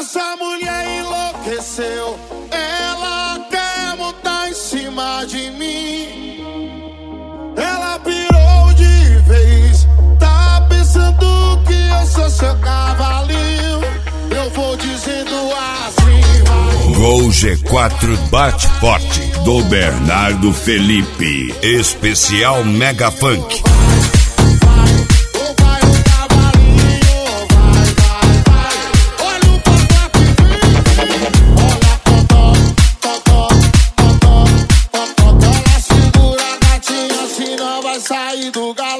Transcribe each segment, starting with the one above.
Essa mulher enlouqueceu, ela quer montar em cima de mim. Ela pirou de vez, tá pensando que eu sou seu cavalinho. Eu vou dizendo assim, vai. Gol G4 Bate Forte, do Bernardo Felipe, especial Mega Funk. Sair do galope.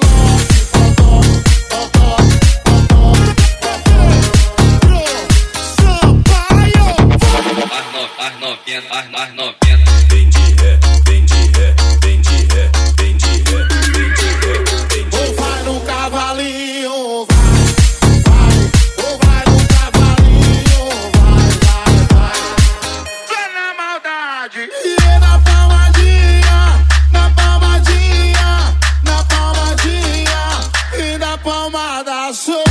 As novinhas. Vem de ré, vem de ré, vem de ré, vem de ré, vem de ré, vem de ré. Ou vai no cavalinho, vai. Ou vai no cavalinho, vai. Vai na maldade. E na palmadinha, na palmadinha, na palmadinha. E na palmada sou eu.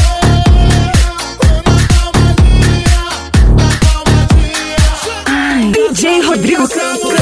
DJ Rodrigo Campos.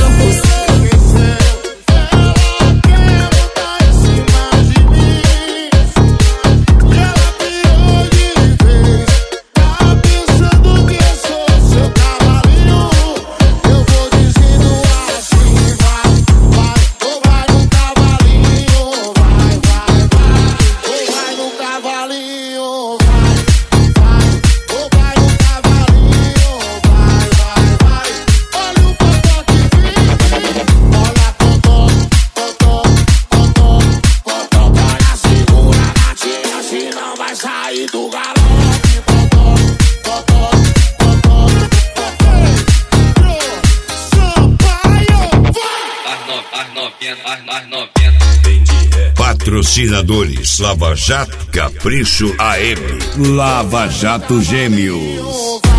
Sair do galope. As novinhas. Vem de ré. Patrocinadores: Lava Jato, Capricho AM, Lava Jato Gêmeos.